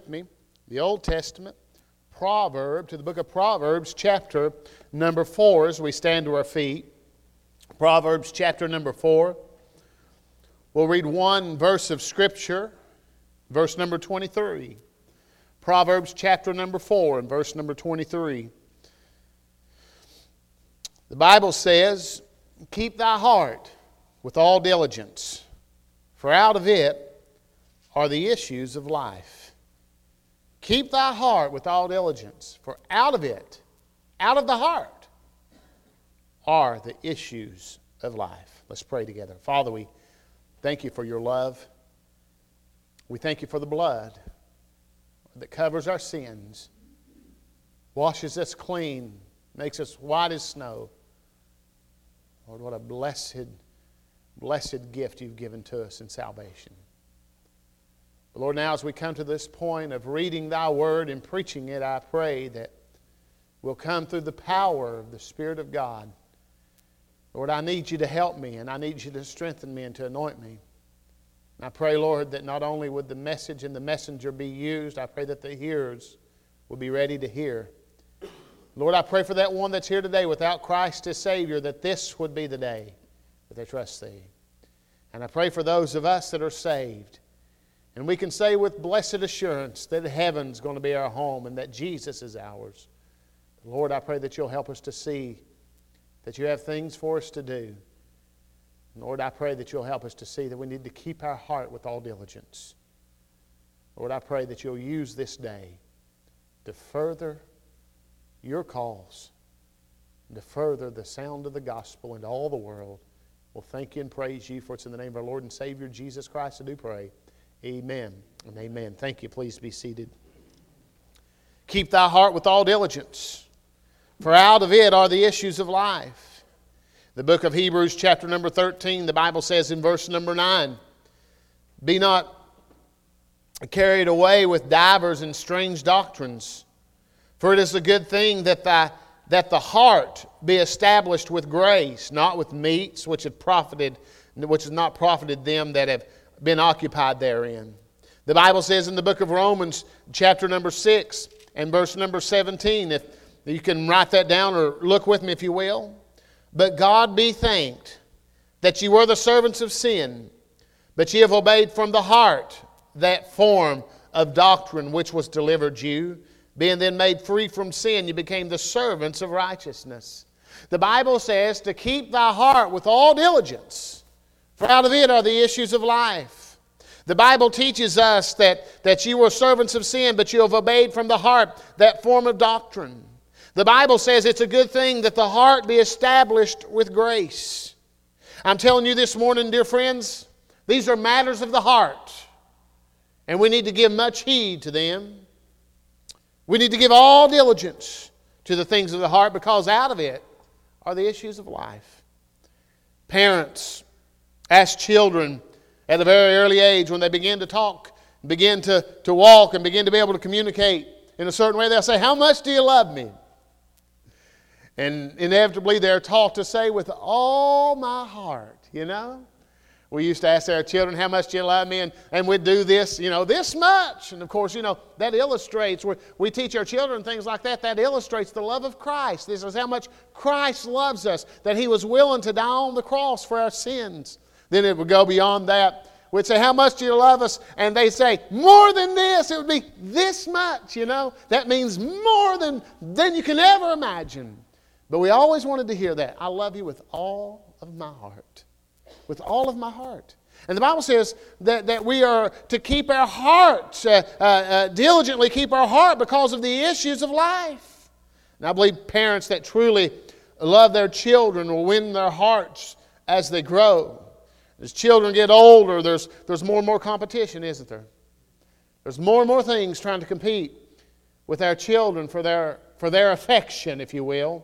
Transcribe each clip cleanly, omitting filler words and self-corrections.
with me, the Old Testament, to the book of Proverbs, chapter number 4, as we stand to our feet. Proverbs, chapter number 4. We'll read one verse of Scripture, verse number 23. Proverbs, chapter number 4, and verse number 23. The Bible says, "Keep thy heart with all diligence, for out of it are the issues of life." Keep thy heart with all diligence, for out of it, out of the heart, are the issues of life. Let's pray together. Father, we thank you for your love. We thank you for the blood that covers our sins, washes us clean, makes us white as snow. Lord, what a blessed gift you've given to us in salvation. But Lord, now as we come to this point of reading thy word and preaching it, I pray that we'll come through the power of the Spirit of God. Lord, I need you to help me, and I need you to strengthen me and to anoint me. And I pray, Lord, that not only would the message and the messenger be used, I pray that the hearers will be ready to hear. Lord, I pray for that one that's here today without Christ as Savior, that this would be the day that they trust Thee. And I pray for those of us that are saved. And we can say with blessed assurance that heaven's going to be our home and that Jesus is ours. Lord, I pray that you'll help us to see that you have things for us to do. And Lord, I pray that you'll help us to see that we need to keep our heart with all diligence. Lord, I pray that you'll use this day to further your cause, and to further the sound of the gospel into all the world. We'll thank you and praise you, for it's in the name of our Lord and Savior, Jesus Christ, I do pray. Amen and amen. Thank you. Please be seated. Keep thy heart with all diligence, for out of it are the issues of life. The book of Hebrews, chapter number 13, the Bible says in verse number 9, "Be not carried away with divers and strange doctrines, for it is a good thing that the heart be established with grace, not with meats which has not profited them that have been occupied therein." The Bible says in the book of Romans, chapter number 6 and verse number 17, if you can write that down or look with me if you will. "But God be thanked that ye were the servants of sin, but ye have obeyed from the heart that form of doctrine which was delivered you. Being then made free from sin, you became the servants of righteousness." The Bible says to keep thy heart with all diligence, for out of it are the issues of life. The Bible teaches us that you were servants of sin, but you have obeyed from the heart that form of doctrine. The Bible says it's a good thing that the heart be established with grace. I'm telling you this morning, dear friends, these are matters of the heart, and we need to give much heed to them. We need to give all diligence to the things of the heart, because out of it are the issues of life. Parents ask children at a very early age, when they begin to talk, begin to walk, and begin to be able to communicate in a certain way, they'll say, "How much do you love me?" And inevitably they're taught to say, "With all my heart," you know. We used to ask our children, "How much do you love me?" And we'd do this, this much. And of course, that illustrates, we teach our children things like that. That illustrates the love of Christ. This is how much Christ loves us, that He was willing to die on the cross for our sins. Then it would go beyond that. We'd say, "How much do you love us?" And they say, "More than this." It would be this much, That means more than you can ever imagine. But we always wanted to hear that. "I love you with all of my heart." With all of my heart. And the Bible says that we are to keep our hearts, diligently keep our heart because of the issues of life. And I believe parents that truly love their children will win their hearts as they grow. As children get older, there's more and more competition, isn't there? There's more and more things trying to compete with our children for their affection, if you will.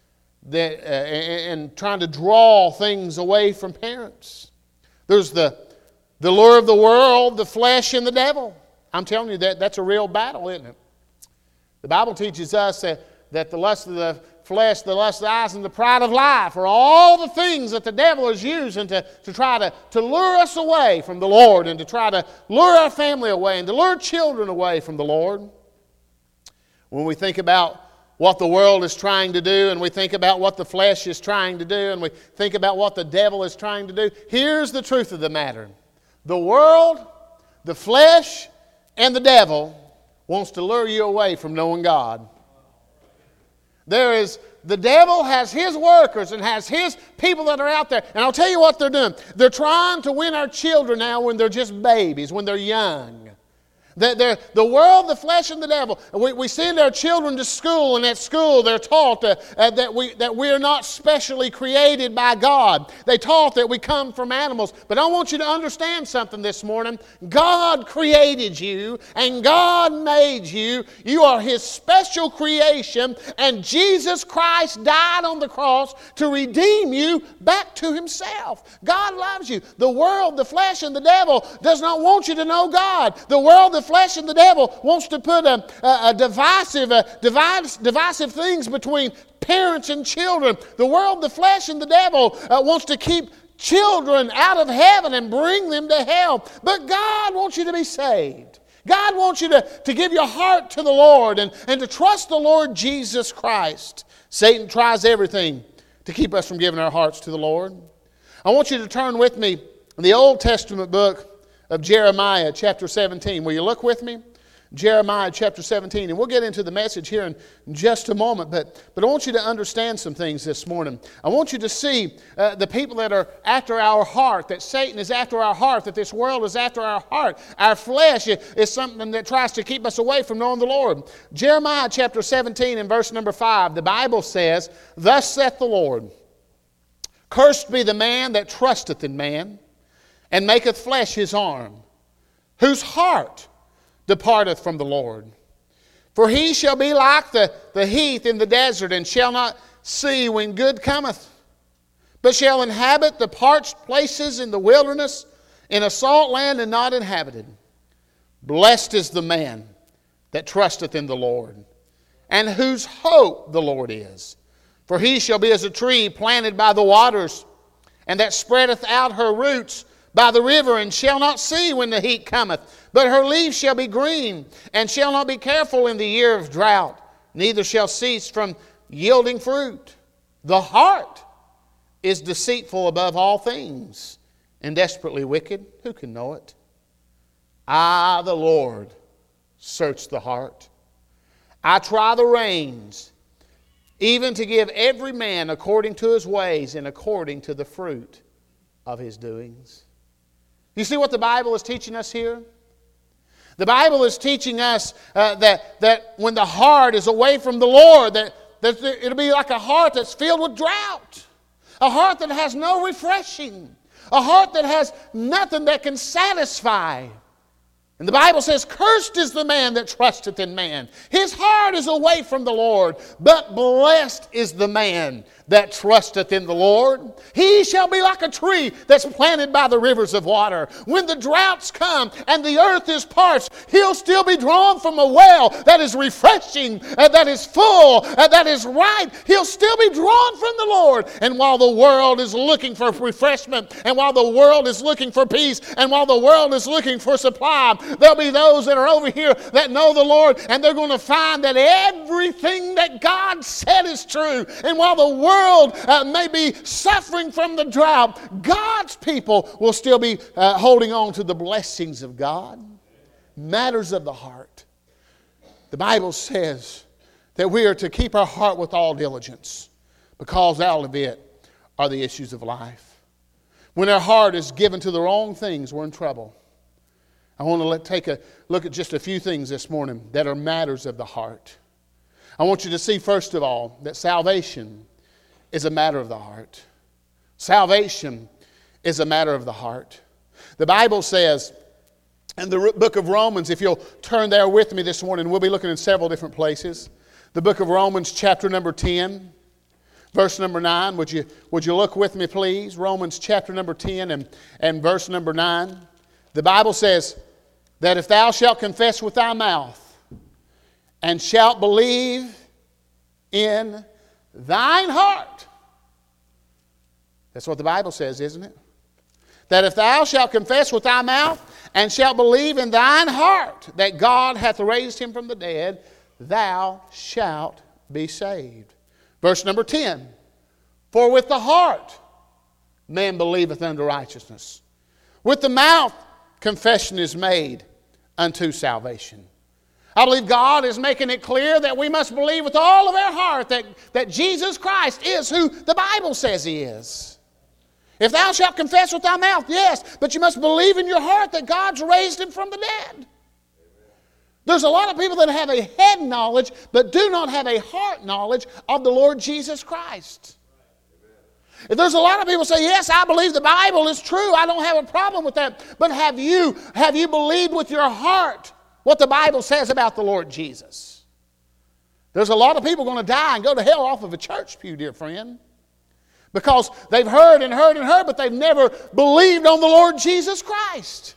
And trying to draw things away from parents. There's the lure of the world, the flesh, and the devil. I'm telling you that's a real battle, isn't it? The Bible teaches us that the lust of the flesh, the lust of the eyes, and the pride of life are all the things that the devil is using to try to lure us away from the Lord and to try to lure our family away and to lure children away from the Lord. When we think about what the world is trying to do and we think about what the flesh is trying to do and we think about what the devil is trying to do, here's the truth of the matter. The world, the flesh, and the devil wants to lure you away from knowing God. The devil has his workers and has his people that are out there. And I'll tell you what they're doing. They're trying to win our children now when they're just babies, when they're young. The world, the flesh, and the devil. We send our children to school, and at school they're taught that we are not specially created by God. They taught that we come from animals. But I want you to understand something this morning. God created you, and God made you. You are His special creation, and Jesus Christ died on the cross to redeem you back to Himself. God loves you. The world, the flesh, and the devil does not want you to know God. The world, the flesh, and the devil wants to put divisive things between parents and children. The world, the flesh, and the devil wants to keep children out of heaven and bring them to hell. But God wants you to be saved. God wants you to give your heart to the Lord and to trust the Lord Jesus Christ. Satan tries everything to keep us from giving our hearts to the Lord. I want you to turn with me in the Old Testament book of Jeremiah chapter 17. Will you look with me? Jeremiah chapter 17. And we'll get into the message here in just a moment. But I want you to understand some things this morning. I want you to see the people that are after our heart, that Satan is after our heart, that this world is after our heart. Our flesh is something that tries to keep us away from knowing the Lord. Jeremiah chapter 17 and verse number 5, the Bible says, "Thus saith the Lord, Cursed be the man that trusteth in man, and maketh flesh his arm, whose heart departeth from the Lord. For he shall be like the heath in the desert, and shall not see when good cometh, but shall inhabit the parched places in the wilderness, in a salt land and not inhabited. Blessed is the man that trusteth in the Lord, and whose hope the Lord is. For he shall be as a tree planted by the waters, and that spreadeth out her roots by the river, and shall not see when the heat cometh. But her leaves shall be green, and shall not be careful in the year of drought, neither shall cease from yielding fruit. The heart is deceitful above all things, and desperately wicked. Who can know it? I, the Lord, search the heart. I try the reins, even to give every man according to his ways and according to the fruit of his doings." You see what the Bible is teaching us here? The Bible is teaching us that when the heart is away from the Lord, that it'll be like a heart that's filled with drought. A heart that has no refreshing. A heart that has nothing that can satisfy. And the Bible says, "Cursed is the man that trusteth in man. His heart is away from the Lord. But blessed is the man that trusteth in the Lord. He shall be like a tree that's planted by the rivers of water. When the droughts come and the earth is parched, he'll still be drawn from a well that is refreshing, that is full, that is right. He'll still be drawn from the Lord. And while the world is looking for refreshment, and while the world is looking for peace, and while the world is looking for supply, there'll be those that are over here that know the Lord, and they're going to find that everything that God said is true. And while the world may be suffering from the drought, God's people will still be holding on to the blessings of God. Matters of the heart. The Bible says that we are to keep our heart with all diligence, because out of it are the issues of life. When our heart is given to the wrong things, we're in trouble. I want to take a look at just a few things this morning that are matters of the heart. I want you to see, first of all, that salvation is a matter of the heart. Salvation is a matter of the heart. The Bible says in the book of Romans, if you'll turn there with me this morning, we'll be looking in several different places. The book of Romans, chapter number 10, verse number 9. Would you look with me, please? Romans chapter number 10 and verse number 9. The Bible says that if thou shalt confess with thy mouth and shalt believe in thine heart. That's what the Bible says, isn't it? That if thou shalt confess with thy mouth and shalt believe in thine heart that God hath raised him from the dead, thou shalt be saved. Verse number 10. For with the heart man believeth unto righteousness. With the mouth confession is made unto salvation. I believe God is making it clear that we must believe with all of our heart that Jesus Christ is who the Bible says He is. If thou shalt confess with thy mouth, yes, but you must believe in your heart that God's raised Him from the dead. There's a lot of people that have a head knowledge but do not have a heart knowledge of the Lord Jesus Christ. If there's a lot of people say, yes, I believe the Bible is true, I don't have a problem with that, but have you believed with your heart what the Bible says about the Lord Jesus? There's a lot of people going to die and go to hell off of a church pew, dear friend, because they've heard and heard and heard, but they've never believed on the Lord Jesus Christ.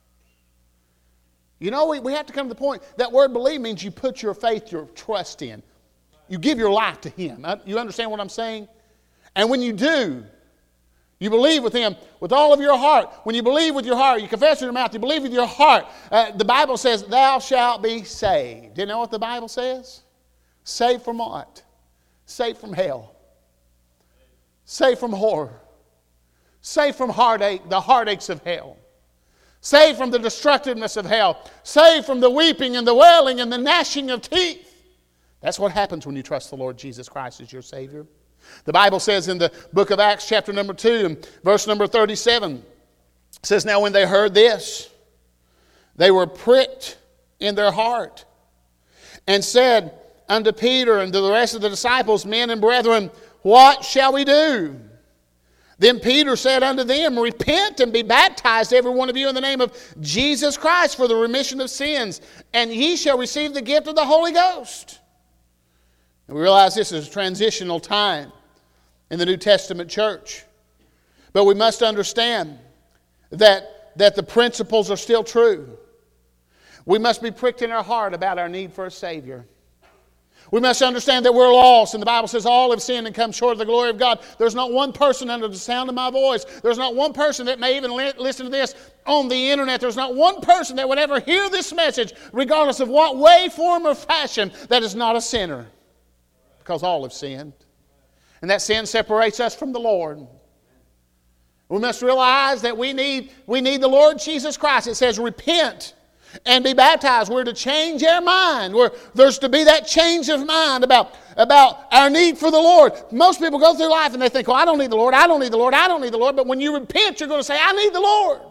You know, we have to come to the point, that word believe means you put your faith, your trust in. You give your life to Him. You understand what I'm saying? And when you do, you believe with Him with all of your heart. When you believe with your heart, you confess with your mouth, you believe with your heart. The Bible says, thou shalt be saved. Do you know what the Bible says? Saved from what? Saved from hell. Saved from horror. Saved from heartache, the heartaches of hell. Saved from the destructiveness of hell. Saved from the weeping and the wailing and the gnashing of teeth. That's what happens when you trust the Lord Jesus Christ as your Savior. The Bible says in the book of Acts chapter number 2 and verse number 37, it says, now when they heard this, they were pricked in their heart and said unto Peter and to the rest of the disciples, men and brethren, what shall we do? Then Peter said unto them, repent and be baptized every one of you in the name of Jesus Christ for the remission of sins, and ye shall receive the gift of the Holy Ghost. And we realize this is a transitional time in the New Testament church. But we must understand that the principles are still true. We must be pricked in our heart about our need for a Savior. We must understand that we're lost, and the Bible says all have sinned and come short of the glory of God. There's not one person under the sound of my voice. There's not one person that may even listen to this on the internet. There's not one person that would ever hear this message, regardless of what way, form, or fashion, that is not a sinner. Because all have sinned. And that sin separates us from the Lord. We must realize that we need the Lord Jesus Christ. It says repent and be baptized. We're to change our mind. There's to be that change of mind about our need for the Lord. Most people go through life and they think, well, I don't need the Lord, I don't need the Lord, I don't need the Lord. But when you repent, you're going to say, I need the Lord.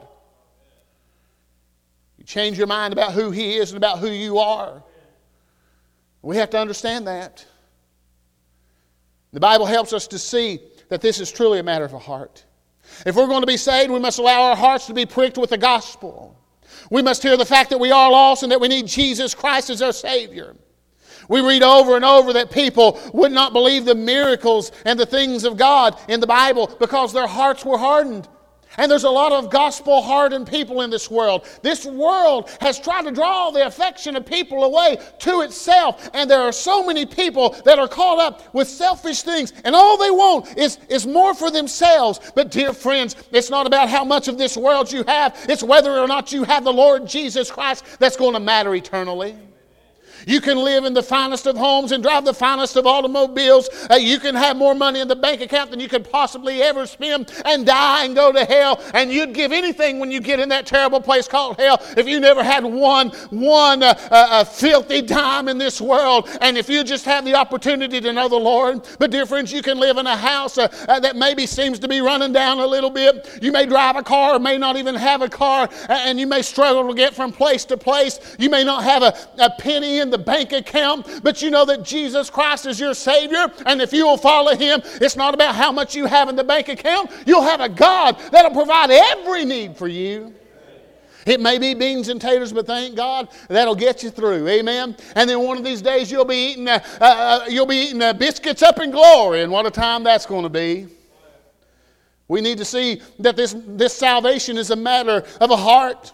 You change your mind about who He is and about who you are. We have to understand that. The Bible helps us to see that this is truly a matter of a heart. If we're going to be saved, we must allow our hearts to be pricked with the gospel. We must hear the fact that we are lost and that we need Jesus Christ as our Savior. We read over and over that people would not believe the miracles and the things of God in the Bible because their hearts were hardened. And there's a lot of gospel-hardened people in this world. This world has tried to draw the affection of people away to itself. And there are so many people that are caught up with selfish things. And all they want is more for themselves. But dear friends, it's not about how much of this world you have. It's whether or not you have the Lord Jesus Christ that's going to matter eternally. You can live in the finest of homes and drive the finest of automobiles. You can have more money in the bank account than you could possibly ever spend and die and go to hell. And you'd give anything when you get in that terrible place called hell if you never had one filthy dime in this world. And if you just have the opportunity to know the Lord. But dear friends, you can live in a house that maybe seems to be running down a little bit. You may drive a car or may not even have a car. And you may struggle to get from place to place. You may not have a penny in the bank account, but you know that Jesus Christ is your Savior, and if you will follow Him, it's not about how much you have in the bank account. You'll have a God that'll provide every need for you. It may be beans and taters, but thank God that'll get you through. Amen. And then one of these days you'll be eating biscuits up in glory, and what a time that's going to be. We need to see that this salvation is a matter of a heart.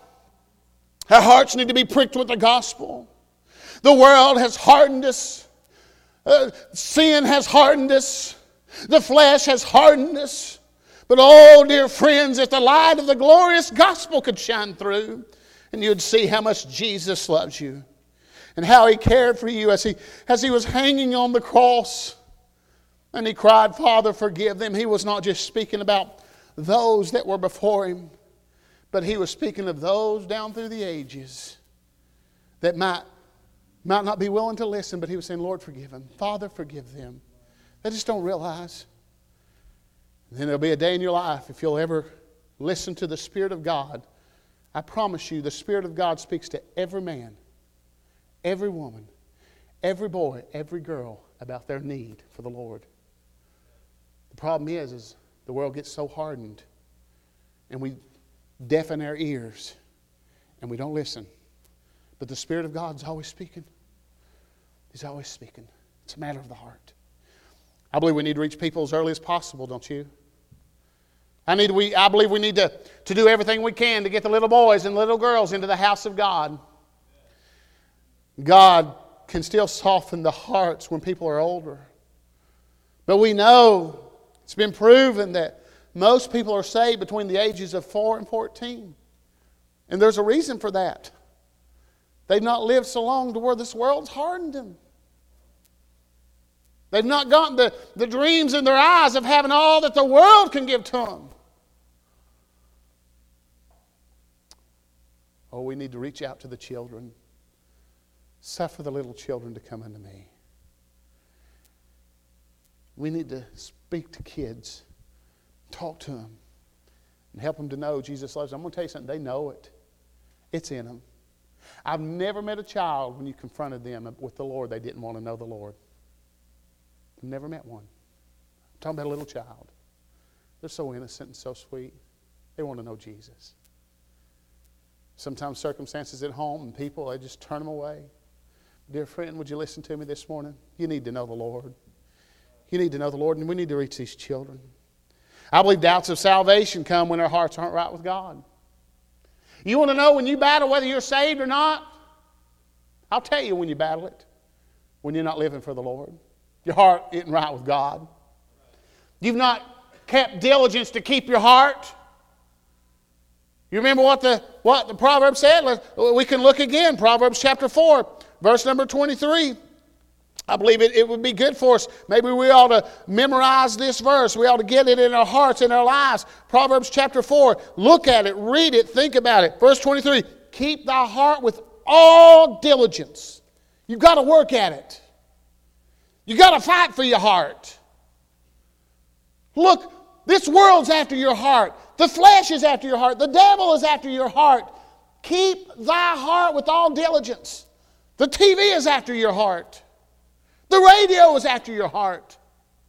Our hearts need to be pricked with the gospel. The world has hardened us. Sin has hardened us. The flesh has hardened us. But oh, dear friends, if the light of the glorious gospel could shine through, and you'd see how much Jesus loves you and how He cared for you as He was hanging on the cross and He cried, Father, forgive them. He was not just speaking about those that were before Him, but He was speaking of those down through the ages that might not be willing to listen, but He was saying, Lord, forgive them. Father, forgive them. They just don't realize. And then there'll be a day in your life, if you'll ever listen to the Spirit of God, I promise you, the Spirit of God speaks to every man, every woman, every boy, every girl about their need for the Lord. The problem is the world gets so hardened and we deafen our ears and we don't listen. But the Spirit of God is always speaking. He's always speaking. It's a matter of the heart. I believe we need to reach people as early as possible, don't you? I believe we need to do everything we can to get the little boys and little girls into the house of God. God can still soften the hearts when people are older. But we know, it's been proven that most people are saved between the ages of 4 and 14. And there's a reason for that. They've not lived so long to where this world's hardened them. They've not gotten the dreams in their eyes of having all that the world can give to them. Oh, we need to reach out to the children. Suffer the little children to come unto me. We need to speak to kids. Talk to them. And help them to know Jesus loves them. I'm going to tell you something. They know it. It's in them. I've never met a child when you confronted them with the Lord, they didn't want to know the Lord. I've never met one. I'm talking about a little child. They're so innocent and so sweet. They want to know Jesus. Sometimes circumstances at home and people, they just turn them away. Dear friend, would you listen to me this morning? You need to know the Lord. You need to know the Lord, and we need to reach these children. I believe doubts of salvation come when our hearts aren't right with God. You want to know when you battle whether you're saved or not? I'll tell you when you battle it. When you're not living for the Lord. Your heart isn't right with God. You've not kept diligence to keep your heart. You remember what the Proverbs said? We can look again. Proverbs chapter 4, verse number 23. I believe it would be good for us. Maybe we ought to memorize this verse. We ought to get it in our hearts, in our lives. Proverbs chapter 4. Look at it, read it, think about it. Verse 23. Keep thy heart with all diligence. You've got to work at it. You've got to fight for your heart. Look, this world's after your heart. The flesh is after your heart. The devil is after your heart. Keep thy heart with all diligence. The TV is after your heart. The radio is after your heart.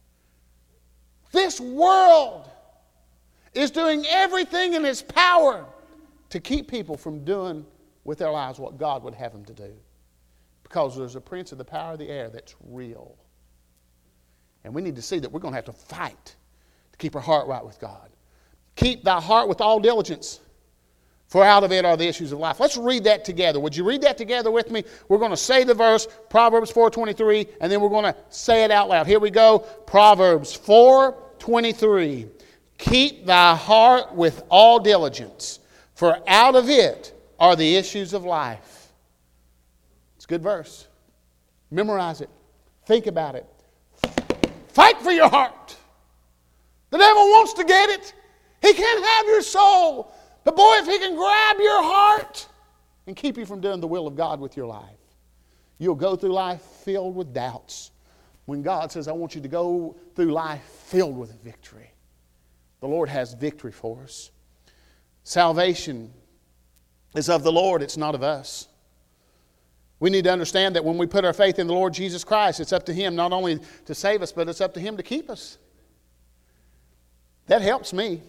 This world is doing everything in its power to keep people from doing with their lives what God would have them to do. Because there's a prince of the power of the air that's real. And we need to see that we're going to have to fight to keep our heart right with God. Keep thy heart with all diligence, for out of it are the issues of life. Let's read that together. Would you read that together with me? We're going to say the verse, Proverbs 4:23, and then we're going to say it out loud. Here we go. Proverbs 4:23. Keep thy heart with all diligence, for out of it are the issues of life. It's a good verse. Memorize it. Think about it. Fight for your heart. The devil wants to get it. He can't have your soul. But boy, if he can grab your heart and keep you from doing the will of God with your life, you'll go through life filled with doubts. When God says, I want you to go through life filled with victory. The Lord has victory for us. Salvation is of the Lord. It's not of us. We need to understand that when we put our faith in the Lord Jesus Christ, it's up to Him not only to save us, but it's up to Him to keep us. That helps me.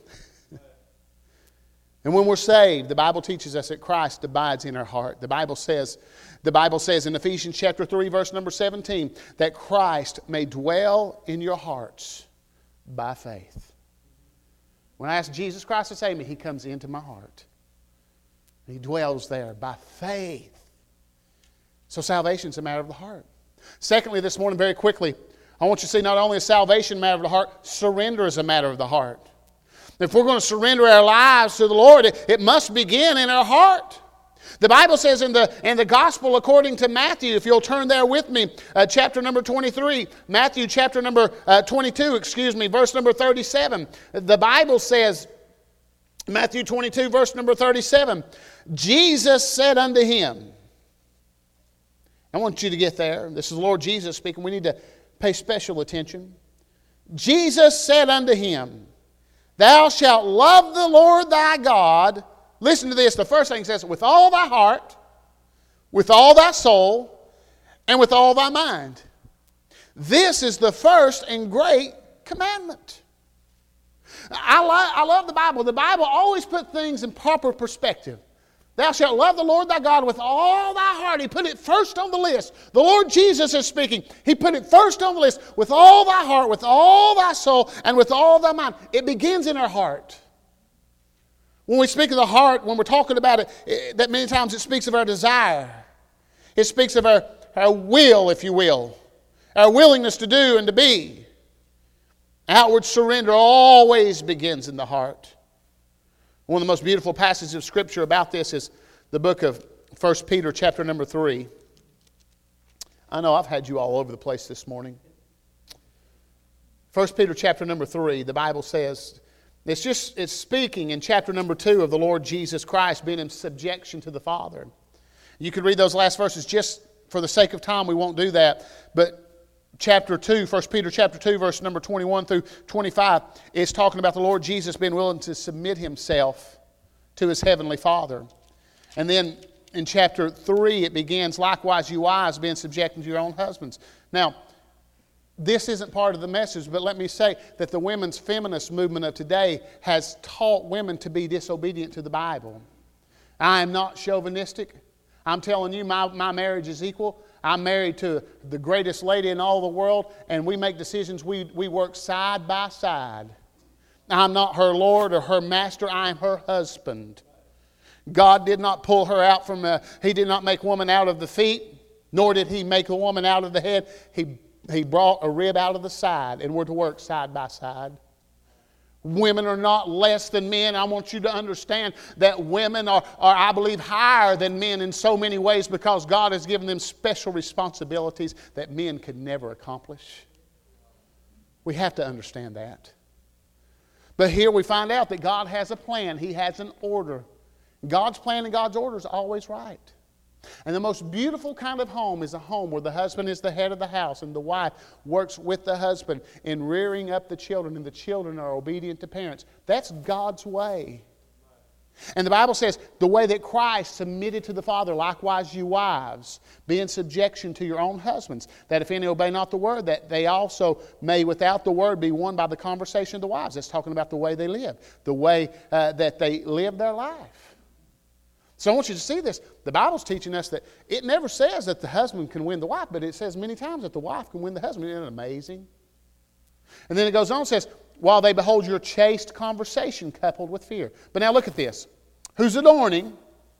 And when we're saved, the Bible teaches us that Christ abides in our heart. The Bible says in Ephesians chapter 3, verse number 17, that Christ may dwell in your hearts by faith. When I ask Jesus Christ to save me, He comes into my heart. He dwells there by faith. So salvation's a matter of the heart. Secondly, this morning, very quickly, I want you to see not only is salvation a matter of the heart, surrender is a matter of the heart. If we're going to surrender our lives to the Lord, it must begin in our heart. The Bible says in the Gospel according to Matthew, if you'll turn there with me, chapter number 23, Matthew chapter number 22, verse number 37. The Bible says, Matthew 22, verse number 37, Jesus said unto him, I want you to get there. This is the Lord Jesus speaking. We need to pay special attention. Jesus said unto him, Thou shalt love the Lord thy God. Listen to this. The first thing it says, with all thy heart, with all thy soul, and with all thy mind. This is the first and great commandment. I love the Bible. The Bible always puts things in proper perspective. Thou shalt love the Lord thy God with all thy heart. He put it first on the list. The Lord Jesus is speaking. He put it first on the list. With all thy heart, with all thy soul, and with all thy mind. It begins in our heart. When we speak of the heart, when we're talking about it, that many times it speaks of our desire. It speaks of our will, if you will. Our willingness to do and to be. Outward surrender always begins in the heart. One of the most beautiful passages of Scripture about this is the book of 1 Peter chapter number 3. I know I've had you all over the place this morning. 1 Peter chapter number 3, the Bible says, it's speaking in chapter number 2 of the Lord Jesus Christ being in subjection to the Father. You could read those last verses just for the sake of time. We won't do that. But chapter 2, 1 Peter chapter 2, verse number 21 through 25, is talking about the Lord Jesus being willing to submit himself to his heavenly Father. And then in chapter 3, it begins, likewise, you wives, being subjected to your own husbands. Now, this isn't part of the message, but let me say that the women's feminist movement of today has taught women to be disobedient to the Bible. I am not chauvinistic. I'm telling you, my marriage is equal. I'm married to the greatest lady in all the world, and we make decisions. We work side by side. I'm not her Lord or her master. I am her husband. God did not pull her out from He did not make woman out of the feet, nor did He make the woman out of the head. He brought a rib out of the side, and we're to work side by side. Women are not less than men. I want you to understand that women are, I believe, higher than men in so many ways because God has given them special responsibilities that men could never accomplish. We have to understand that. But here we find out that God has a plan. He has an order. God's plan and God's order is always right. And the most beautiful kind of home is a home where the husband is the head of the house and the wife works with the husband in rearing up the children, and the children are obedient to parents. That's God's way. And the Bible says, the way that Christ submitted to the Father, likewise you wives, be in subjection to your own husbands, that if any obey not the word, that they also may without the word be won by the conversation of the wives. That's talking about the way they live, the way that they live their life. So I want you to see this. The Bible's teaching us that it never says that the husband can win the wife, but it says many times that the wife can win the husband. Isn't it amazing? And then it goes on and says, while they behold your chaste conversation coupled with fear. But now look at this. Whose adorning,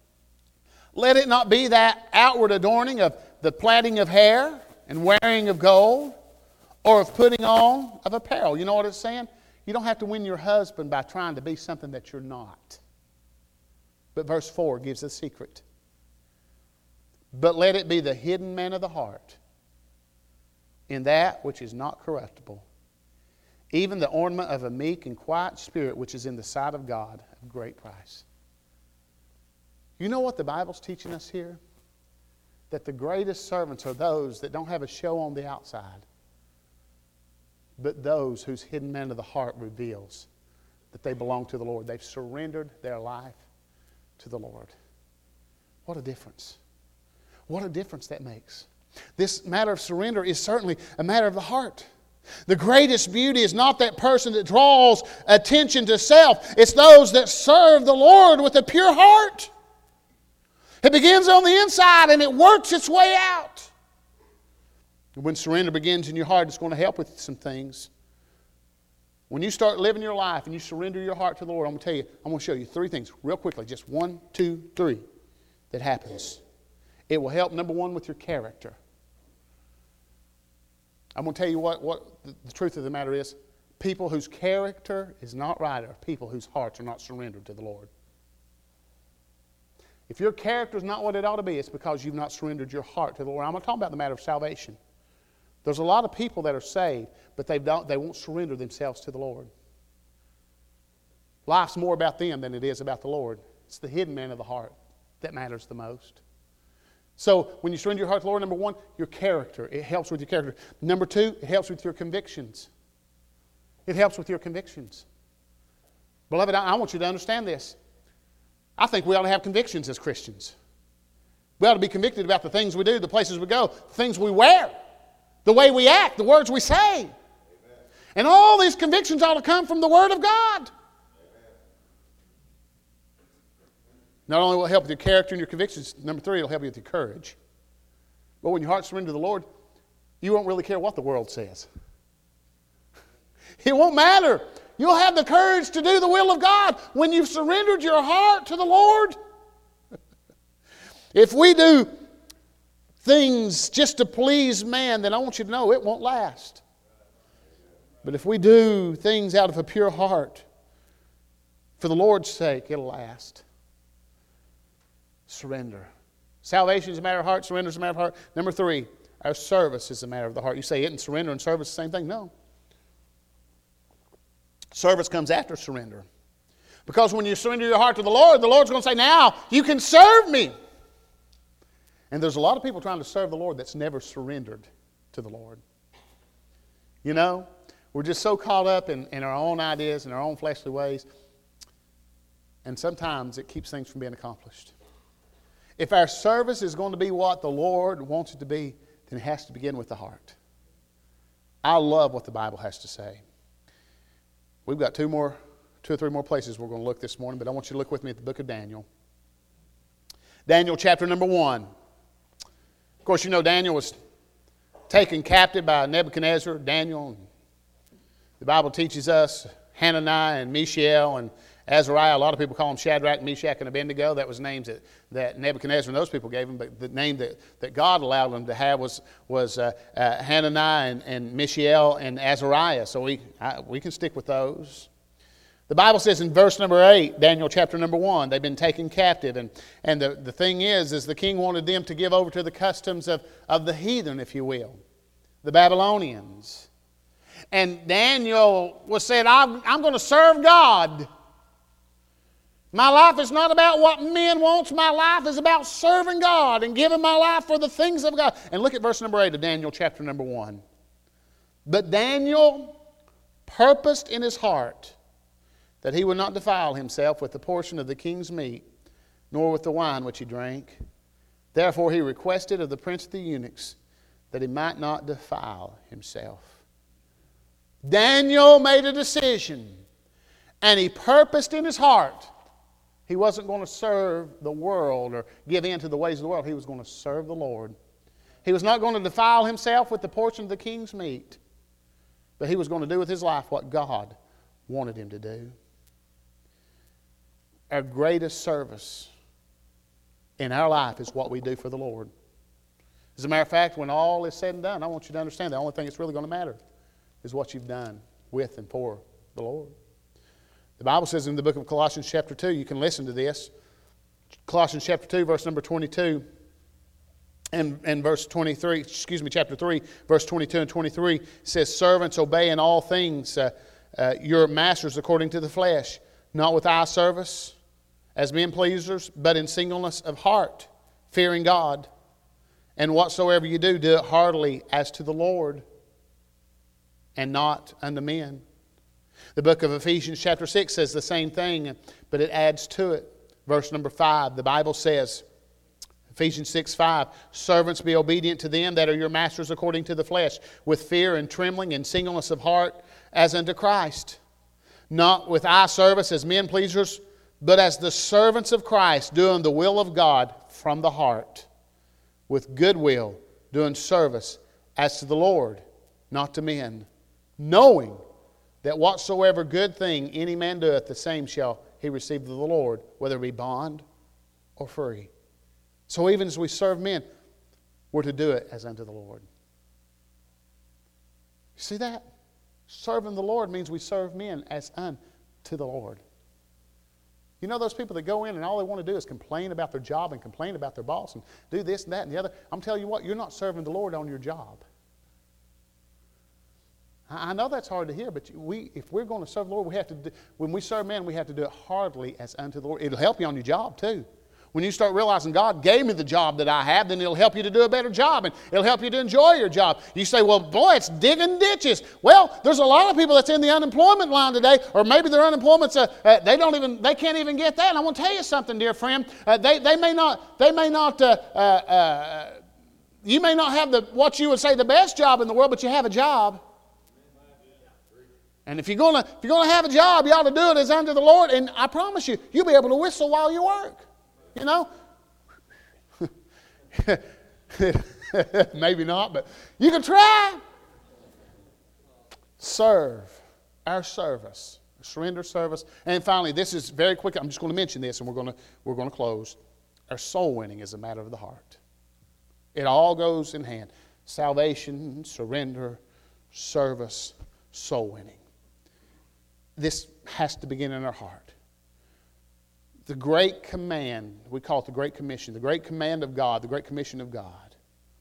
let it not be that outward adorning of the plaiting of hair and wearing of gold, or of putting on of apparel. You know what it's saying? You don't have to win your husband by trying to be something that you're not. But verse 4 gives a secret. But let it be the hidden man of the heart, in that which is not corruptible, even the ornament of a meek and quiet spirit, which is in the sight of God of great price. You know what the Bible's teaching us here? That the greatest servants are those that don't have a show on the outside, but those whose hidden man of the heart reveals that they belong to the Lord. They've surrendered their life to the Lord. What a difference. What a difference that makes. This matter of surrender is certainly a matter of the heart. The greatest beauty is not that person that draws attention to self. It's those that serve the Lord with a pure heart. It begins on the inside and it works its way out. When surrender begins in your heart, it's going to help with some things. When you start living your life and you surrender your heart to the Lord, I'm going to show you 3 things real quickly. Just 1, 2, 3 that happens. It will help, number 1, with your character. I'm going to tell you what the truth of the matter is. People whose character is not right are people whose hearts are not surrendered to the Lord. If your character is not what it ought to be, it's because you've not surrendered your heart to the Lord. I'm going to talk about the matter of salvation. There's a lot of people that are saved, but they won't surrender themselves to the Lord. Life's more about them than it is about the Lord. It's the hidden man of the heart that matters the most. So when you surrender your heart to the Lord, number one, your character. It helps with your character. Number two, it helps with your convictions. It helps with your convictions. Beloved, I want you to understand this. I think we ought to have convictions as Christians. We ought to be convicted about the things we do, the places we go, the things we wear, the way we act, the words we say. Amen. And all these convictions ought to come from the Word of God. Amen. Not only will it help with your character and your convictions, number three, it'll help you with your courage. But when your heart's surrendered to the Lord, you won't really care what the world says. It won't matter. You'll have the courage to do the will of God when you've surrendered your heart to the Lord. If we do things just to please man, then I want you to know it won't last. But if we do things out of a pure heart, for the Lord's sake, it'll last. Surrender. Salvation is a matter of heart. Surrender is a matter of heart. Number three, our service is a matter of the heart. You say, isn't surrender and service the same thing? No. Service comes after surrender. Because when you surrender your heart to the Lord's going to say, now you can serve me. And there's a lot of people trying to serve the Lord that's never surrendered to the Lord. You know, we're just so caught up in our own ideas and our own fleshly ways. And sometimes it keeps things from being accomplished. If our service is going to be what the Lord wants it to be, then it has to begin with the heart. I love what the Bible has to say. We've got two or three more places we're going to look this morning, but I want you to look with me at the book of Daniel. Daniel chapter number 1. Of course, you know Daniel was taken captive by Nebuchadnezzar. Daniel, the Bible teaches us Hananiah and Mishael and Azariah. A lot of people call them Shadrach, Meshach, and Abednego. That was names that Nebuchadnezzar and those people gave them, but the name that God allowed them to have was Hananiah and Mishael and Azariah. So we can stick with those. The Bible says in verse number 8, Daniel chapter number 1, they've been taken captive. And the thing is the king wanted them to give over to the customs of the heathen, if you will, the Babylonians. And Daniel was said, I'm going to serve God. My life is not about what men want. My life is about serving God and giving my life for the things of God. And look at verse number 8 of Daniel chapter number 1. But Daniel purposed in his heart that he would not defile himself with the portion of the king's meat, nor with the wine which he drank. Therefore he requested of the prince of the eunuchs that he might not defile himself. Daniel made a decision, and he purposed in his heart he wasn't going to serve the world or give in to the ways of the world. He was going to serve the Lord. He was not going to defile himself with the portion of the king's meat, but he was going to do with his life what God wanted him to do. Our greatest service in our life is what we do for the Lord. As a matter of fact, when all is said and done, I want you to understand the only thing that's really going to matter is what you've done with and for the Lord. The Bible says in the book of Colossians chapter 2, you can listen to this. Colossians chapter 2, verse number 22 and verse 23, chapter 3, verse 22 and 23 says, servants, obey in all things your masters according to the flesh, not with eye service as men pleasers, but in singleness of heart, fearing God. And whatsoever you do, do it heartily as to the Lord and not unto men. The book of Ephesians chapter 6 says the same thing, but it adds to it. Verse number 5, the Bible says, Ephesians 6:5, servants, be obedient to them that are your masters according to the flesh, with fear and trembling and singleness of heart as unto Christ. Not with eye service as men pleasers, but as the servants of Christ, doing the will of God from the heart, with good will, doing service as to the Lord, not to men, knowing that whatsoever good thing any man doeth, the same shall he receive of the Lord, whether it be bond or free. So even as we serve men, we're to do it as unto the Lord. See that? Serving the Lord means we serve men as unto the Lord. You know those people that go in and all they want to do is complain about their job and complain about their boss and do this and that and the other? I'm telling you what, you're not serving the Lord on your job. I know that's hard to hear, but if we're going to serve the Lord, we have to do, when we serve men, we have to do it heartily as unto the Lord. It'll help you on your job too. When you start realizing God gave me the job that I have, then it'll help you to do a better job, and it'll help you to enjoy your job. You say, well, boy, it's digging ditches. Well, there's a lot of people that's in the unemployment line today, or maybe their unemployment's, they can't even get that. And I want to tell you something, dear friend. You may not have what you would say the best job in the world, but you have a job. And if you're gonna have a job, you ought to do it as unto the Lord. And I promise you, you'll be able to whistle while you work. You know? Maybe not, but you can try. Serve. Our service. Surrender service. And finally, this is very quick. I'm just going to mention this and we're going to close. Our soul winning is a matter of the heart. It all goes in hand. Salvation, surrender, service, soul winning. This has to begin in our heart. The great command, we call it the Great Commission, the great command of God, the Great Commission of God.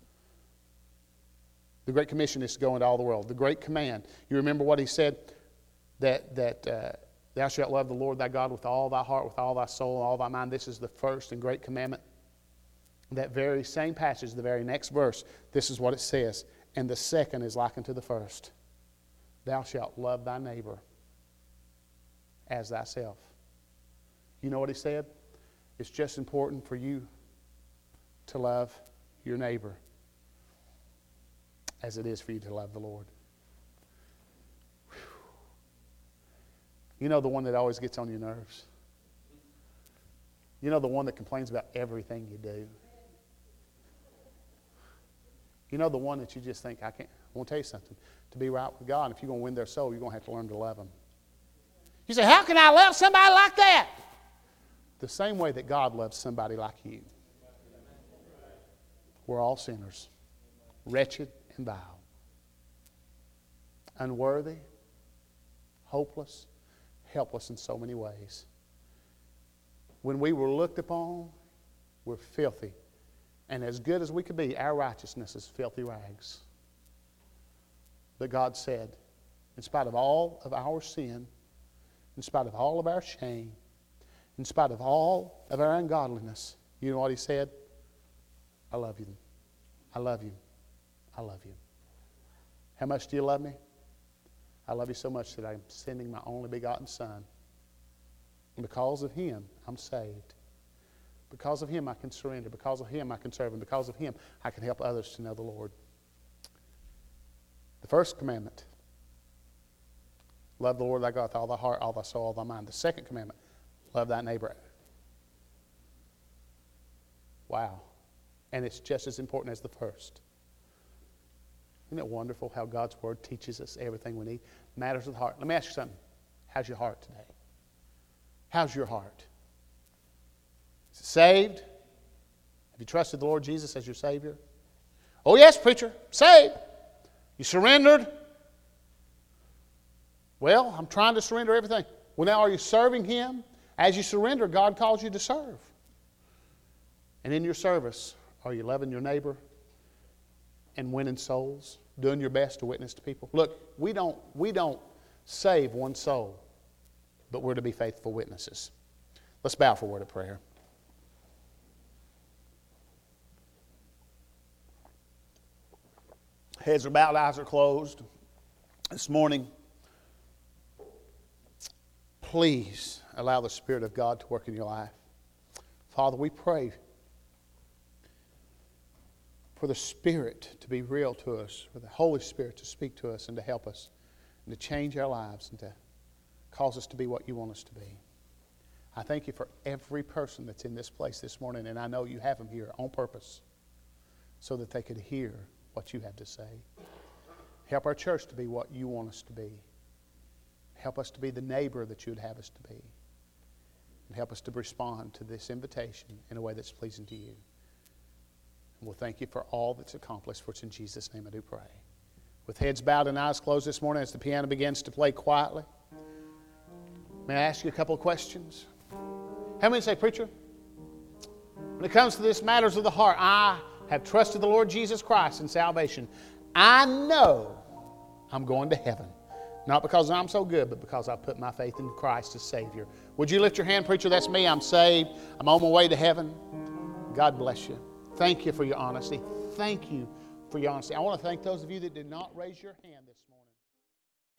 The Great Commission is to go into all the world. The great command, you remember what he said? That thou shalt love the Lord thy God with all thy heart, with all thy soul, and all thy mind. This is the first and great commandment. That very same passage, the very next verse, this is what it says. And the second is like unto the first. Thou shalt love thy neighbor as thyself. You know what he said? It's just important for you to love your neighbor as it is for you to love the Lord. Whew. You know the one that always gets on your nerves? You know the one that complains about everything you do? You know the one that you just think, I want to tell you something. To be right with God, if you're going to win their soul, you're going to have to learn to love them. You say, how can I love somebody like that? The same way that God loves somebody like you. We're all sinners, wretched and vile, unworthy, hopeless, helpless in so many ways. When we were looked upon, we're filthy. And as good as we could be, our righteousness is filthy rags. But God said, in spite of all of our sin, in spite of all of our shame, in spite of all of our ungodliness, you know what he said? I love you. I love you. I love you. How much do you love me? I love you so much that I'm sending my only begotten Son. And because of him, I'm saved. Because of him, I can surrender. Because of him, I can serve. And because of him, I can help others to know the Lord. The first commandment, love the Lord thy God with all thy heart, all thy soul, all thy mind. The second commandment, love thy neighbor. Wow. And it's just as important as the first. Isn't it wonderful how God's Word teaches us everything we need? Matters of the heart. Let me ask you something. How's your heart today? How's your heart? Is it saved? Have you trusted the Lord Jesus as your Savior? Oh yes, preacher. Saved. You surrendered? Well, I'm trying to surrender everything. Well, now are you serving Him? As you surrender, God calls you to serve. And in your service, are you loving your neighbor and winning souls? Doing your best to witness to people? Look, we don't save one soul, but we're to be faithful witnesses. Let's bow for a word of prayer. Heads are bowed, eyes are closed. This morning, please allow the Spirit of God to work in your life. Father, we pray for the Spirit to be real to us, for the Holy Spirit to speak to us and to help us and to change our lives and to cause us to be what you want us to be. I thank you for every person that's in this place this morning, and I know you have them here on purpose so that they could hear what you have to say. Help our church to be what you want us to be. Help us to be the neighbor that you would have us to be. And help us to respond to this invitation in a way that's pleasing to you. And we'll thank you for all that's accomplished, for it's in Jesus' name I do pray. With heads bowed and eyes closed this morning as the piano begins to play quietly, may I ask you a couple of questions? How many say, Preacher, when it comes to this matters of the heart, I have trusted the Lord Jesus Christ in salvation. I know I'm going to heaven. Not because I'm so good, but because I put my faith in Christ as Savior. Would you lift your hand, Preacher? That's me. I'm saved. I'm on my way to heaven. God bless you. Thank you for your honesty. Thank you for your honesty. I want to thank those of you that did not raise your hand this morning.